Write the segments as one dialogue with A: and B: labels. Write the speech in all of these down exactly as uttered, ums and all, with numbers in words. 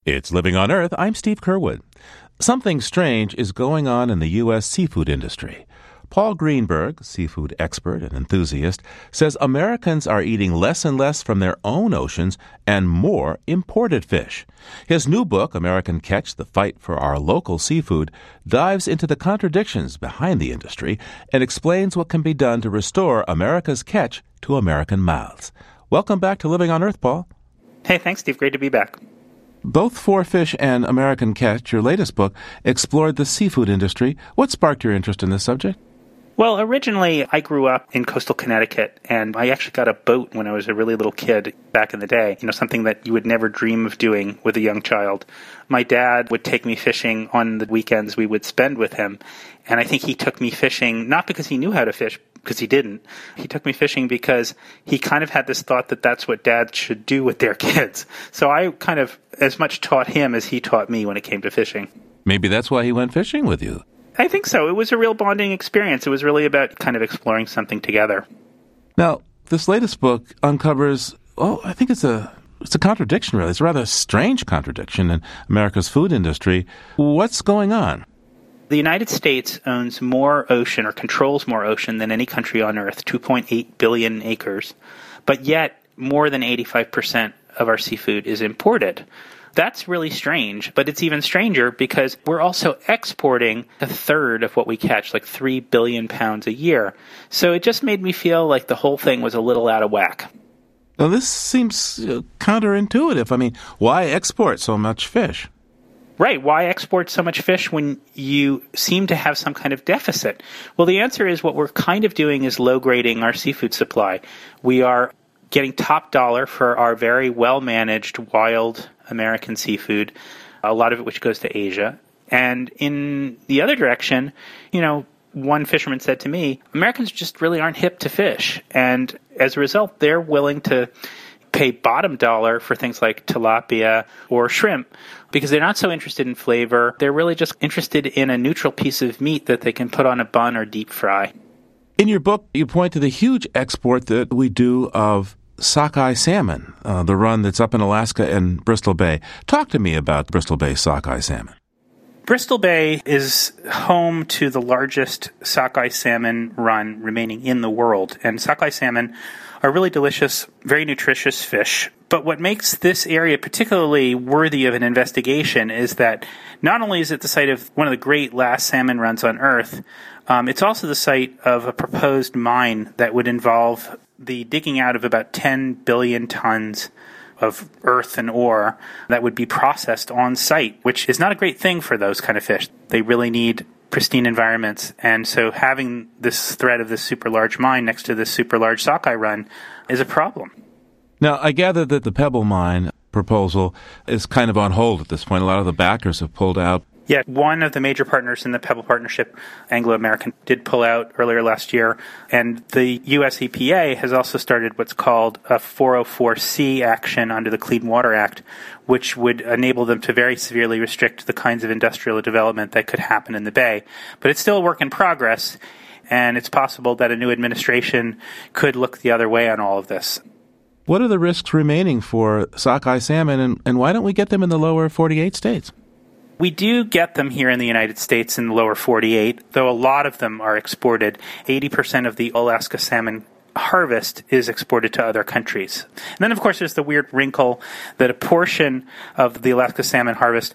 A: It's Living on Earth. I'm Steve Curwood. Something strange is going on in the U S seafood industry. Paul Greenberg, seafood expert and enthusiast, says Americans are eating less and less from their own oceans and more imported fish. His new book, American Catch: The Fight for Our Local Seafood, dives into the contradictions behind the industry and explains what can be done to restore America's catch to American mouths. Welcome back to Living on Earth, Paul.
B: Hey, thanks, Steve. Great to be back.
A: Both For Fish and American Catch, your latest book, explored the seafood industry. What sparked your interest in this subject?
B: Well, originally, I grew up in coastal Connecticut, and I actually got a boat when I was a really little kid back in the day, you know, something that you would never dream of doing with a young child. My dad would take me fishing on the weekends we would spend with him, and I think he took me fishing not because he knew how to fish, because he didn't. He took me fishing because he kind of had this thought that that's what dads should do with their kids. So I kind of as much taught him as he taught me when it came to fishing.
A: Maybe that's why he went fishing with you.
B: I think so. It was a real bonding experience. It was really about kind of exploring something together.
A: Now, this latest book uncovers, oh, I think it's a it's a contradiction, really. It's a rather strange contradiction in America's food industry. What's going on?
B: The United States owns more ocean or controls more ocean than any country on Earth, two point eight billion acres, but yet more than eighty-five percent of our seafood is imported. That's really strange, but it's even stranger because we're also exporting a third of what we catch, like three billion pounds a year. So it just made me feel like the whole thing was a little out of whack.
A: Now, this seems uh, counterintuitive. I mean, why export so much fish?
B: Right. Why export so much fish when you seem to have some kind of deficit? Well, the answer is what we're kind of doing is low-grading our seafood supply. We are getting top dollar for our very well-managed wild American seafood, a lot of it which goes to Asia. And in the other direction, you know, one fisherman said to me, Americans just really aren't hip to fish. And as a result, they're willing to pay bottom dollar for things like tilapia or shrimp because they're not so interested in flavor. They're really just interested in a neutral piece of meat that they can put on a bun or deep fry.
A: In your book, you point to the huge export that we do of sockeye salmon, uh, the run that's up in Alaska and Bristol Bay. Talk to me about Bristol Bay sockeye salmon.
B: Bristol Bay is home to the largest sockeye salmon run remaining in the world. And sockeye salmon are really delicious, very nutritious fish. But what makes this area particularly worthy of an investigation is that not only is it the site of one of the great last salmon runs on Earth, um, it's also the site of a proposed mine that would involve the digging out of about ten billion tons of earth and ore that would be processed on site, which is not a great thing for those kind of fish. They really need pristine environments. And so having this threat of this super large mine next to this super large sockeye run is a problem.
A: Now, I gather that the Pebble Mine proposal is kind of on hold at this point. A lot of the backers have pulled out.
B: Yeah, one of the major partners in the Pebble Partnership, Anglo American, did pull out earlier last year. And the U S E P A has also started what's called a four oh four C action under the Clean Water Act, which would enable them to very severely restrict the kinds of industrial development that could happen in the Bay. But it's still a work in progress, and it's possible that a new administration could look the other way on all of this.
A: What are the risks remaining for sockeye salmon, and, and why don't we get them in the lower forty-eight states?
B: We do get them here in the United States in the lower forty-eight, though a lot of them are exported. eighty percent of the Alaska salmon harvest is exported to other countries. And then, of course, there's the weird wrinkle that a portion of the Alaska salmon harvest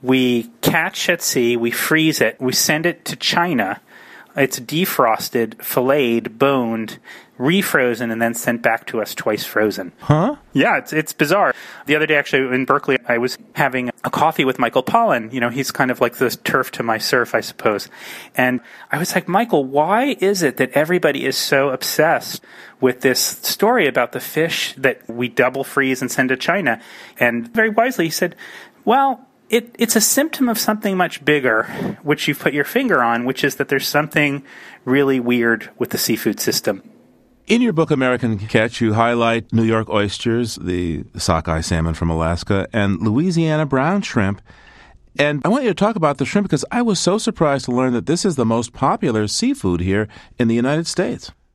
B: we catch at sea, we freeze it, we send it to China. It's defrosted, filleted, boned, refrozen, and then sent back to us twice frozen.
A: Huh?
B: Yeah, it's it's bizarre. The other day, actually, in Berkeley, I was having a coffee with Michael Pollan. You know, he's kind of like the turf to my surf, I suppose. And I was like, Michael, why is it that everybody is so obsessed with this story about the fish that we double freeze and send to China? And very wisely, he said, well, It, it's a symptom of something much bigger, which you've put your finger on, which is that there's something really weird with the seafood system.
A: In your book, American Catch, you highlight New York oysters, the sockeye salmon from Alaska, and Louisiana brown shrimp. And I want you to talk about the shrimp because I was so surprised to learn that this is the most popular seafood here in the United States.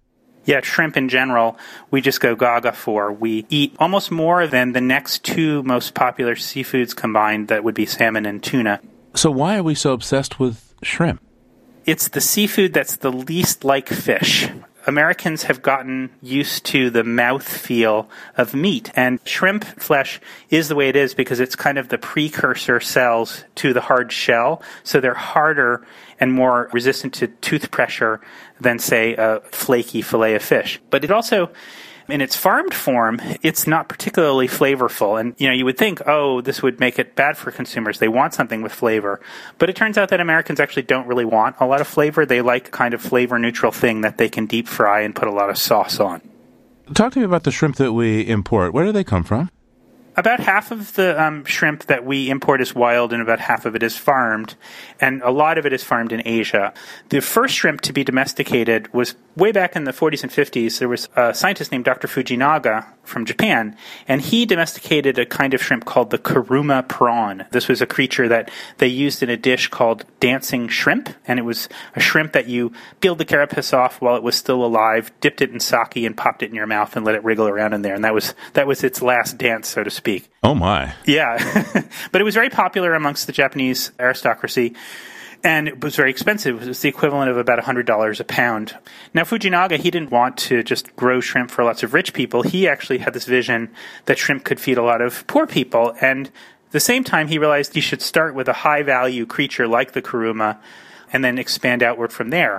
B: Yeah, shrimp in general, we just go gaga for. We eat almost more than the next two most popular seafoods combined, that would be salmon and tuna.
A: So why are we so obsessed with shrimp?
B: It's the seafood that's the least like fish. Americans have gotten used to the mouthfeel of meat, and shrimp flesh is the way it is because it's kind of the precursor cells to the hard shell, so they're harder and more resistant to tooth pressure than, say, a flaky fillet of fish. But it also, in its farmed form, it's not particularly flavorful. And, you know, you would think, oh, this would make it bad for consumers. They want something with flavor. But it turns out that Americans actually don't really want a lot of flavor. They like kind of flavor-neutral thing that they can deep fry and put a lot of sauce on.
A: Talk to me about the shrimp that we import. Where do they come from?
B: About half of the um, shrimp that we import is wild, and about half of it is farmed, and a lot of it is farmed in Asia. The first shrimp to be domesticated was way back in the forties and fifties. There was a scientist named Doctor Fujinaga from Japan, and he domesticated a kind of shrimp called the kuruma prawn. This was a creature that they used in a dish called dancing shrimp, and it was a shrimp that you peeled the carapace off while it was still alive, dipped it in sake, and popped it in your mouth and let it wriggle around in there. And that was that was its last dance, so to speak. Speak.
A: Oh, my.
B: Yeah. But it was very popular amongst the Japanese aristocracy, and it was very expensive. It was the equivalent of about one hundred dollars a pound. Now, Fujinaga, he didn't want to just grow shrimp for lots of rich people. He actually had this vision that shrimp could feed a lot of poor people, and at the same time, he realized he should start with a high-value creature like the kuruma and then expand outward from there.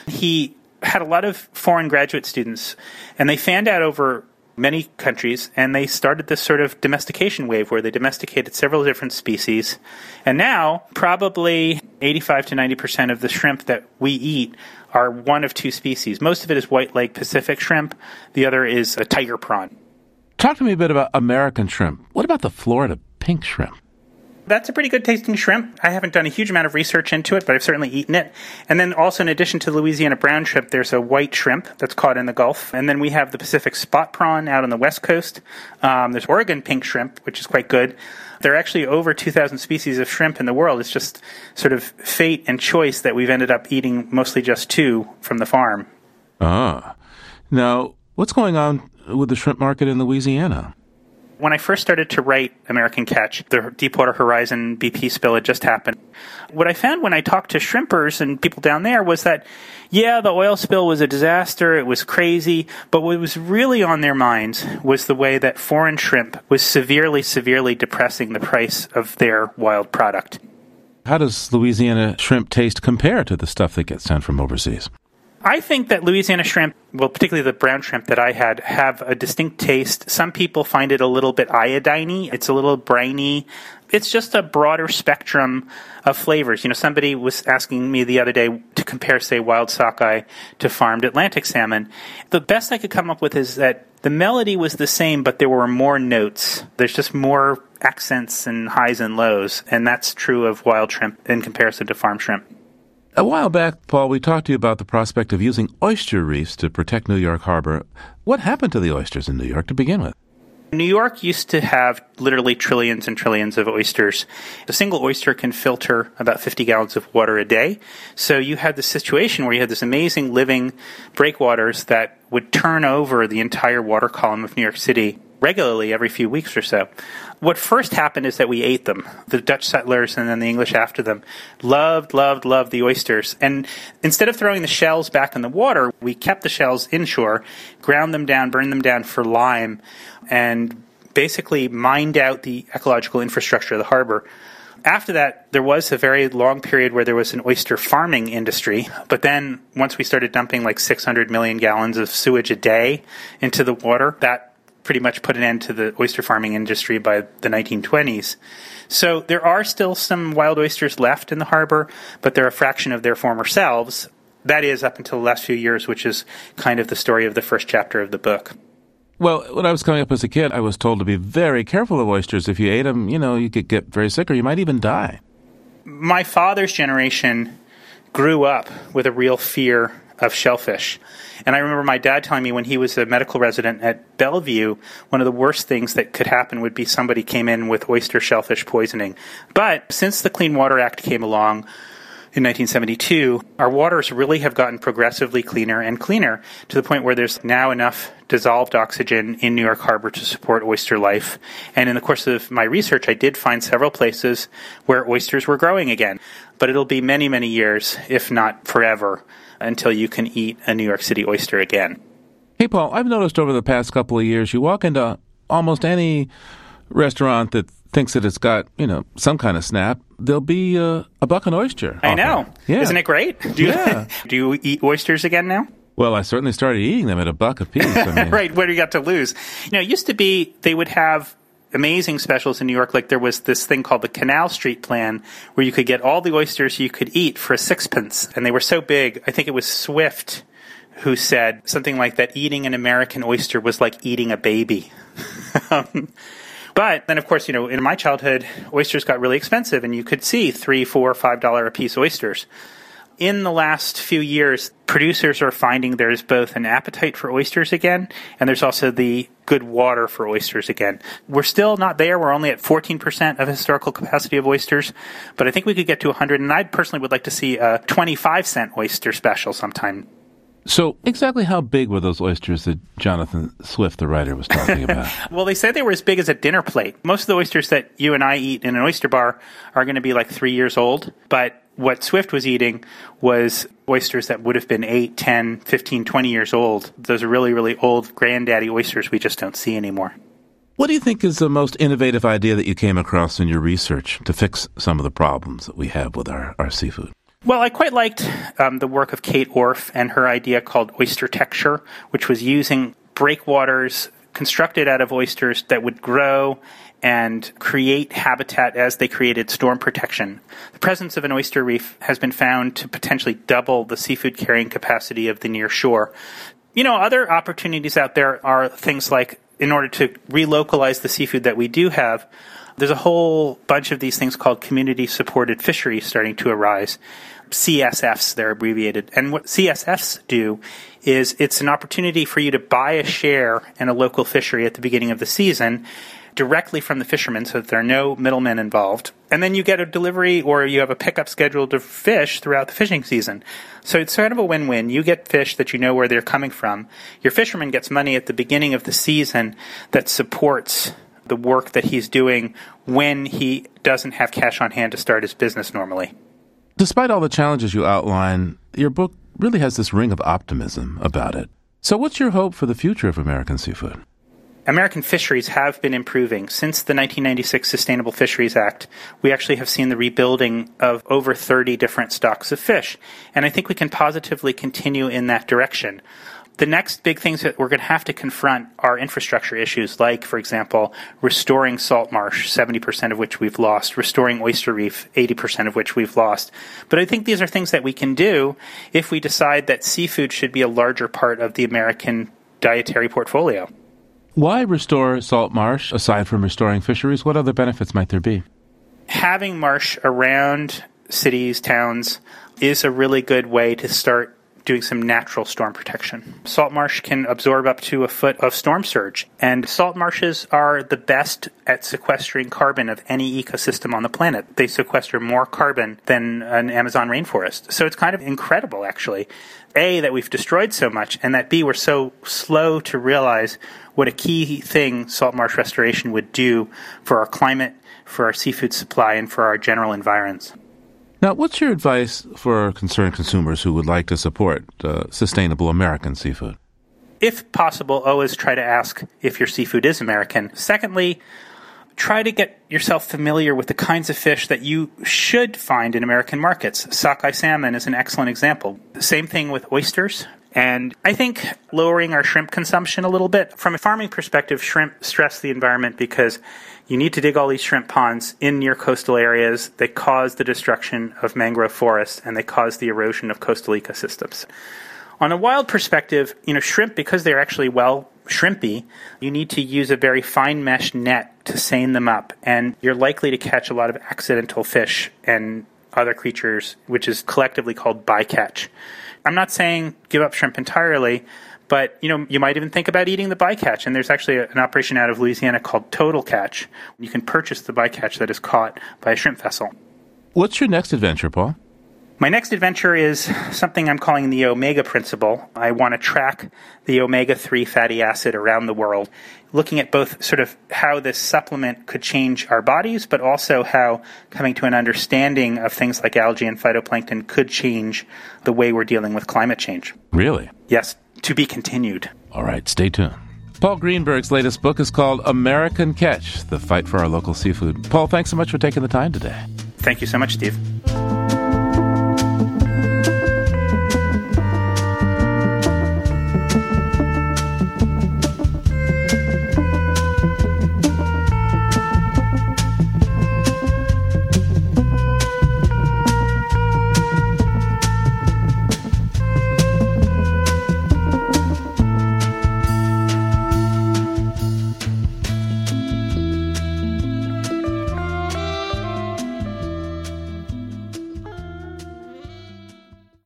B: He had a lot of foreign graduate students, and they fanned out over many countries, and they started this sort of domestication wave where they domesticated several different species. And now, probably eighty-five to ninety percent of the shrimp that we eat are one of two species. Most of it is White Lake Pacific shrimp. The other is a tiger prawn.
A: Talk to me a bit about American shrimp. What about the Florida pink shrimp?
B: That's a pretty good tasting shrimp. I haven't done a huge amount of research into it, but I've certainly eaten it. And then also, in addition to the Louisiana brown shrimp, there's a white shrimp that's caught in the Gulf. And then we have the Pacific spot prawn out on the West Coast. Um, there's Oregon pink shrimp, which is quite good. There are actually over two thousand species of shrimp in the world. It's just sort of fate and choice that we've ended up eating mostly just two from the farm.
A: Ah. Now, what's going on with the shrimp market in Louisiana?
B: When I first started to write American Catch, the Deepwater Horizon B P spill had just happened. What I found when I talked to shrimpers and people down there was that, yeah, the oil spill was a disaster, it was crazy, but what was really on their minds was the way that foreign shrimp was severely, severely depressing the price of their wild product.
A: How does Louisiana shrimp taste compare to the stuff that gets sent from overseas?
B: I think that Louisiana shrimp, well, particularly the brown shrimp that I had, have a distinct taste. Some people find it a little bit iodine-y. It's a little briny. It's just a broader spectrum of flavors. You know, somebody was asking me the other day to compare, say, wild sockeye to farmed Atlantic salmon. The best I could come up with is that the melody was the same, but there were more notes. There's just more accents and highs and lows, and that's true of wild shrimp in comparison to farm shrimp.
A: A while back, Paul, we talked to you about the prospect of using oyster reefs to protect New York Harbor. What happened to the oysters in New York to begin with?
B: New York used to have literally trillions and trillions of oysters. A single oyster can filter about fifty gallons of water a day. So you had this situation where you had this amazing living breakwaters that would turn over the entire water column of New York City regularly every few weeks or so. What first happened is that we ate them. The Dutch settlers and then the English after them loved, loved, loved the oysters. And instead of throwing the shells back in the water, we kept the shells inshore, ground them down, burned them down for lime, and basically mined out the ecological infrastructure of the harbor. After that, there was a very long period where there was an oyster farming industry. But then once we started dumping like six hundred million gallons of sewage a day into the water, that pretty much put an end to the oyster farming industry by the nineteen twenties. So there are still some wild oysters left in the harbor, but they're a fraction of their former selves. That is up until the last few years, which is kind of the story of the first chapter of the book.
A: Well, when I was coming up as a kid, I was told to be very careful of oysters. If you ate them, you know, you could get very sick or you might even die.
B: My father's generation grew up with a real fear of shellfish. And I remember my dad telling me when he was a medical resident at Bellevue, one of the worst things that could happen would be somebody came in with oyster shellfish poisoning. But since the Clean Water Act came along in nineteen seventy-two, our waters really have gotten progressively cleaner and cleaner to the point where there's now enough dissolved oxygen in New York Harbor to support oyster life. And in the course of my research, I did find several places where oysters were growing again. But it'll be many, many years, if not forever, until you can eat a New York City oyster again.
A: Hey, Paul, I've noticed over the past couple of years, you walk into almost any restaurant that thinks that it's got, you know, some kind of snap, there'll be uh, a buck an oyster.
B: I know.
A: Yeah.
B: Isn't it great? Do you,
A: yeah.
B: do you eat oysters again now?
A: Well, I certainly started eating them at a buck a piece. I mean.
B: Right, what do you got to lose? You know, it used to be they would have amazing specials in New York. Like there was this thing called the Canal Street Plan where you could get all the oysters you could eat for a sixpence. And they were so big, I think it was Swift who said something like that eating an American oyster was like eating a baby. um, But then, of course, you know, in my childhood, oysters got really expensive, and you could see three, four, five dollar a piece oysters. In the last few years, producers are finding there's both an appetite for oysters again, and there's also the good water for oysters again. We're still not there. We're only at fourteen percent of historical capacity of oysters, but I think we could get to one hundred, and I personally would like to see a twenty-five cent oyster special sometime.
A: So exactly how big were those oysters that Jonathan Swift, the writer, was talking about?
B: Well, they said they were as big as a dinner plate. Most of the oysters that you and I eat in an oyster bar are going to be like three years old. But what Swift was eating was oysters that would have been eight, ten, fifteen, twenty years old. Those are really, really old granddaddy oysters we just don't see anymore.
A: What do you think is the most innovative idea that you came across in your research to fix some of the problems that we have with our, our seafood?
B: Well, I quite liked um, the work of Kate Orff and her idea called oyster texture, which was using breakwaters constructed out of oysters that would grow and create habitat as they created storm protection. The presence of an oyster reef has been found to potentially double the seafood carrying capacity of the near shore. You know, other opportunities out there are things like, in order to relocalize the seafood that we do have, there's a whole bunch of these things called community-supported fisheries starting to arise. C S Fs, they're abbreviated. And what C S Fs do is it's an opportunity for you to buy a share in a local fishery at the beginning of the season directly from the fishermen so that there are no middlemen involved. And then you get a delivery or you have a pickup scheduled of fish throughout the fishing season. So it's sort of a win-win. You get fish that you know where they're coming from. Your fisherman gets money at the beginning of the season that supports the work that he's doing when he doesn't have cash on hand to start his business normally.
A: Despite all the challenges you outline, your book really has this ring of optimism about it. So what's your hope for the future of American seafood?
B: American fisheries have been improving. Since the nineteen ninety-six Sustainable Fisheries Act, we actually have seen the rebuilding of over thirty different stocks of fish. And I think we can positively continue in that direction. The next big things that we're going to have to confront are infrastructure issues, like, for example, restoring salt marsh, seventy percent of which we've lost, restoring oyster reef, eighty percent of which we've lost. But I think these are things that we can do if we decide that seafood should be a larger part of the American dietary portfolio.
A: Why restore salt marsh, aside from restoring fisheries? What other benefits might there be?
B: Having marsh around cities, towns, is a really good way to start doing some natural storm protection. Salt marsh can absorb up to a foot of storm surge, and salt marshes are the best at sequestering carbon of any ecosystem on the planet. They sequester more carbon than an Amazon rainforest. So it's kind of incredible, actually. A, that we've destroyed so much, and that B, we're so slow to realize what a key thing salt marsh restoration would do for our climate, for our seafood supply, and for our general environs.
A: Now, what's your advice for concerned consumers who would like to support uh, sustainable American seafood?
B: If possible, always try to ask if your seafood is American. Secondly, try to get yourself familiar with the kinds of fish that you should find in American markets. Sockeye salmon is an excellent example. The same thing with oysters. And I think lowering our shrimp consumption a little bit. From a farming perspective, shrimp stress the environment because you need to dig all these shrimp ponds in near coastal areas. They cause the destruction of mangrove forests, and they cause the erosion of coastal ecosystems. On a wild perspective, you know, shrimp, because they're actually well shrimpy, you need to use a very fine mesh net to seine them up, and you're likely to catch a lot of accidental fish and other creatures, which is collectively called bycatch. I'm not saying give up shrimp entirely, but you know, you might even think about eating the bycatch, and there's actually a, an operation out of Louisiana called Total Catch. You can purchase the bycatch that is caught by a shrimp vessel.
A: What's your next adventure, Paul?
B: My next adventure is something I'm calling the omega principle. I want to track the omega three fatty acid around the world, looking at both sort of how this supplement could change our bodies, but also how coming to an understanding of things like algae and phytoplankton could change the way we're dealing with climate change.
A: Really?
B: Yes, to be continued.
A: All right, stay tuned. Paul Greenberg's latest book is called American Catch, The Fight for Our Local Seafood. Paul, thanks so much for taking the time today.
B: Thank you so much, Steve.